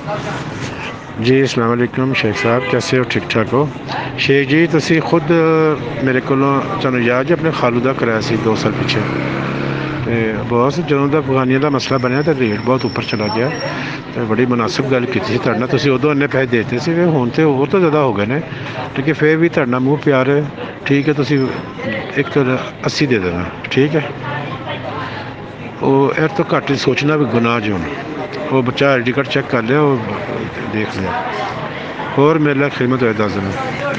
जी अस्सलाम वालेकुम शेख साहब, कैसे हो? ठीक ठाक हो शेख जी? तुसी खुद मेरे कोलों तुहानूं याद है अपने खालू दा कराया सी 2 साल पिछे, ते बॉस जदों दा अफगानिया दा मसला बनया तो रेट बहुत ऊपर चला गया। तो बड़ी मुनासिब गल कीती सी तुहाडे नाल, तुसी उदों इन्ने पैसे देते सी, हुण ते होर तो ज़्यादा हो गए ने, लेकिन फिर भी तुहाडे नाल मूँह प्यार है। ठीक है, तुसी 180 दे देना, ठीक है। वो इस तो घट सोचना भी गुनाह जो वो बच्चा आई डी कार्ड चेक कर लिया, वो देख लिया। और मेरे लिए खिदमत होए दस देना।